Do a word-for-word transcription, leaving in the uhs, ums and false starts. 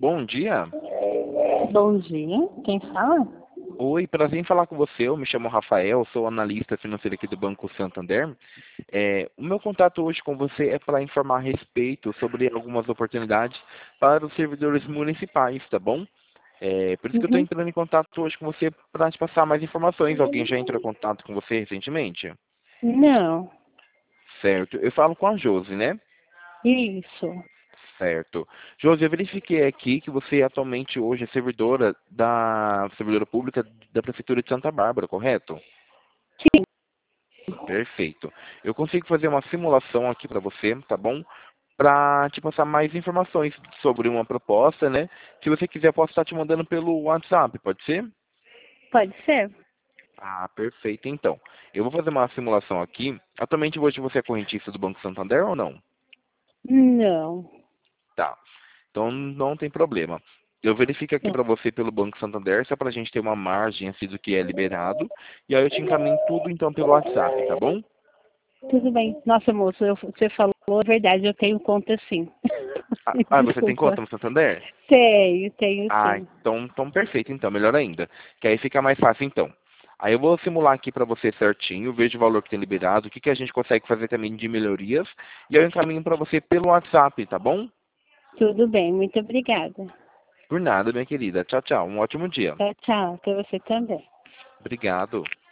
Bom dia. Bom dia, quem fala? Oi, prazer em falar com você. Eu me chamo Rafael, sou analista financeiro aqui do Banco Santander. É, o meu contato hoje com você é para informar a respeito sobre algumas oportunidades para os servidores municipais, tá bom? É, por isso que eu estou Uhum. entrando em contato hoje com você para te passar mais informações. Alguém já entrou em contato com você recentemente? Não, Certo. Eu falo com a Josi, né? isso. Certo. Josi, eu verifiquei aqui que você atualmente hoje é servidora da servidora pública da Prefeitura de Santa Bárbara, correto? Sim, Perfeito. Eu consigo fazer uma simulação aqui para você, tá bom? Para te passar mais informações sobre uma proposta, né? Se você quiser, posso estar te mandando pelo WhatsApp, pode ser? pode ser? Ah, perfeito. Então, eu vou fazer uma simulação aqui. Atualmente hoje você é correntista do Banco Santander ou não? Não. Tá. Então não tem problema. Eu verifico aqui Não. para você pelo Banco Santander, só para a gente ter uma margem assim do que é liberado. E aí eu te encaminho tudo então pelo WhatsApp, tá bom? Tudo bem. Nossa, moço, eu- você falou a verdade, eu tenho conta sim. Ah, ah, você tem Desculpa. conta no Santander? Tenho, tenho Ah, sim. então, então perfeito, então, melhor ainda. Que aí fica mais fácil então. Aí eu vou simular aqui para você certinho, vejo o valor que tem liberado, o que, que a gente consegue fazer também de melhorias. E aí eu encaminho para você pelo WhatsApp, tá bom? Tudo bem, muito obrigada. Por nada, minha querida. Tchau, tchau. Um ótimo dia. Tchau, tchau. Para você também. Obrigado.